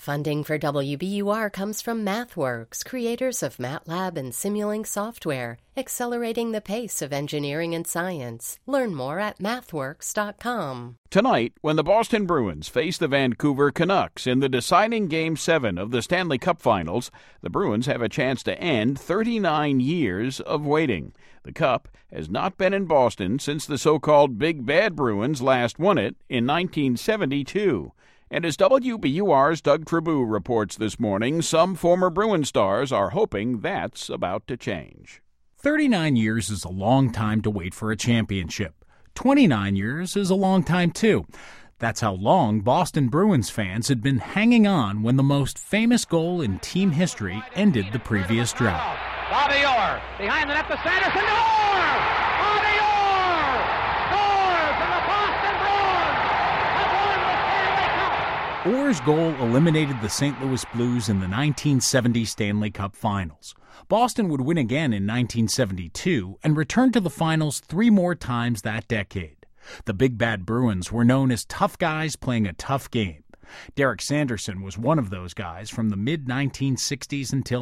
Funding for WBUR comes from MathWorks, creators of MATLAB and Simulink software, accelerating the pace of engineering and science. Learn more at mathworks.com. Tonight, when the Boston Bruins face the Vancouver Canucks in the deciding Game 7 of the Stanley Cup Finals, the Bruins have a chance to end 39 years of waiting. The Cup has not been in Boston since the so-called Big Bad Bruins last won it in 1972. And as WBUR's Doug Tribou reports this morning, some former Bruins stars are hoping that's about to change. 39 years is a long time to wait for a championship. 29 years is a long time, too. That's how long Boston Bruins fans had been hanging on when the most famous goal in team history ended the previous drought. Bobby Orr, behind the net to Sanderson, Orr! Bobby Orr! Scores for the Boston Bruins! Have won the Stanley Cup! Orr's goal eliminated the St. Louis Blues in the 1970 Stanley Cup Finals. Boston would win again in 1972 and return to the finals 3 more times that decade. The Big Bad Bruins were known as tough guys playing a tough game. Derek Sanderson was one of those guys from the mid-1960s until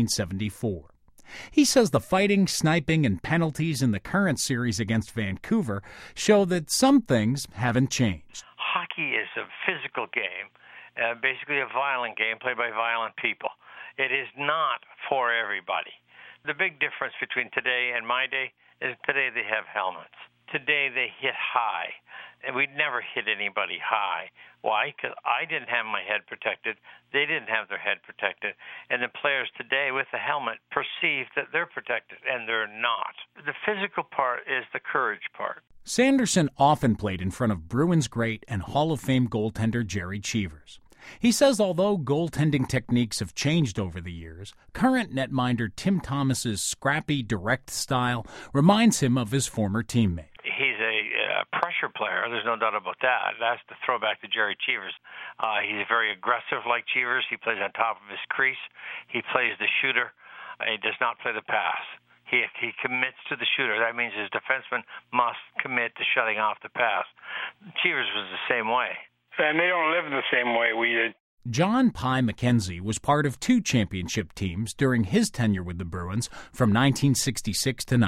1974. He says the fighting, sniping, and penalties in the current series against Vancouver show that some things haven't changed. Hockey is a physical game, basically a violent game played by violent people. It is not for everybody. The big difference between today and my day is today they have helmets. Today they hit high, and we'd never hit anybody high. Why? Because I didn't have my head protected. They didn't have their head protected. And the players today with the helmet perceive that they're protected, and they're not. The physical part is the courage part. Sanderson often played in front of Bruins great and Hall of Fame goaltender Gerry Cheevers. He says although goaltending techniques have changed over the years, current netminder Tim Thomas's scrappy, direct style reminds him of his former teammate. He's a pressure player. There's no doubt about that. That's the throwback to Gerry Cheevers. He's very aggressive like Cheevers. He plays on top of his crease. He plays the shooter. He does not play the pass. He commits to the shooter. That means his defenseman must commit to shutting off the pass. Cheevers was the same way. And they don't live the same way we did. John Pye McKenzie was part of 2 championship teams during his tenure with the Bruins from 1966 to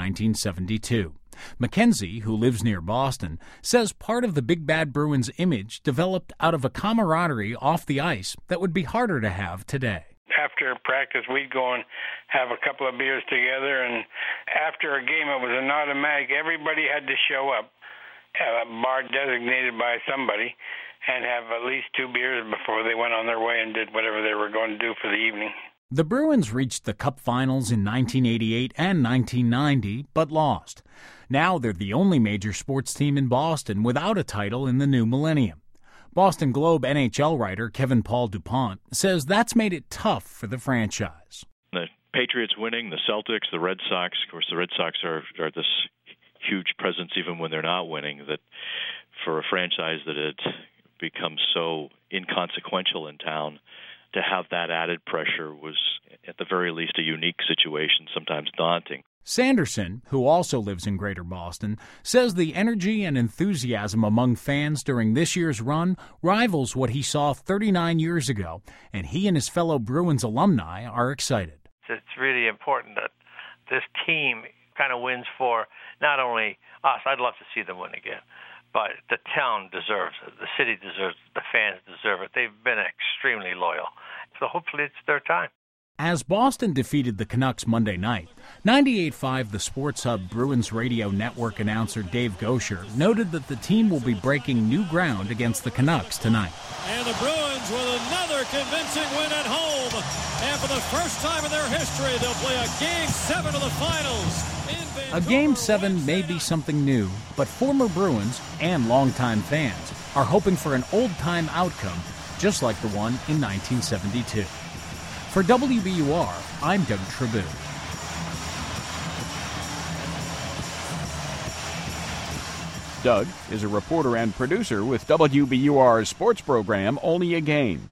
1972. McKenzie, who lives near Boston, says part of the Big Bad Bruins image developed out of a camaraderie off the ice that would be harder to have today. After practice, we'd go and have a couple of beers together, and after a game, it was an automatic. Everybody had to show up, have a bar designated by somebody, and have at least 2 beers before they went on their way and did whatever they were going to do for the evening. The Bruins reached the Cup Finals in 1988 and 1990, but lost. Now they're the only major sports team in Boston without a title in the new millennium. Boston Globe NHL writer Kevin Paul DuPont says that's made it tough for the franchise. The Patriots winning, the Celtics, the Red Sox, of course the Red Sox are this huge presence even when they're not winning, that for a franchise that had become so inconsequential in town, to have that added pressure was, at the very least, a unique situation, sometimes daunting. Sanderson, who also lives in Greater Boston, says the energy and enthusiasm among fans during this year's run rivals what he saw 39 years ago, and he and his fellow Bruins alumni are excited. It's really important that this team kind of wins for not only us, I'd love to see them win again, but the town deserves it, the city deserves it, the fans deserve it. They've been extremely loyal. So hopefully it's their time. As Boston defeated the Canucks Monday night, 98.5 The Sports Hub Bruins Radio Network announcer Dave Gosher noted that the team will be breaking new ground against the Canucks tonight. And the Bruins with another convincing win at home. And for the first time in their history, they'll play a Game 7 of the Finals. A Game 7 may be something new, but former Bruins and longtime fans are hoping for an old-time outcome, just like the one in 1972. For WBUR, I'm Doug Tribou. Doug is a reporter and producer with WBUR's sports program Only a Game.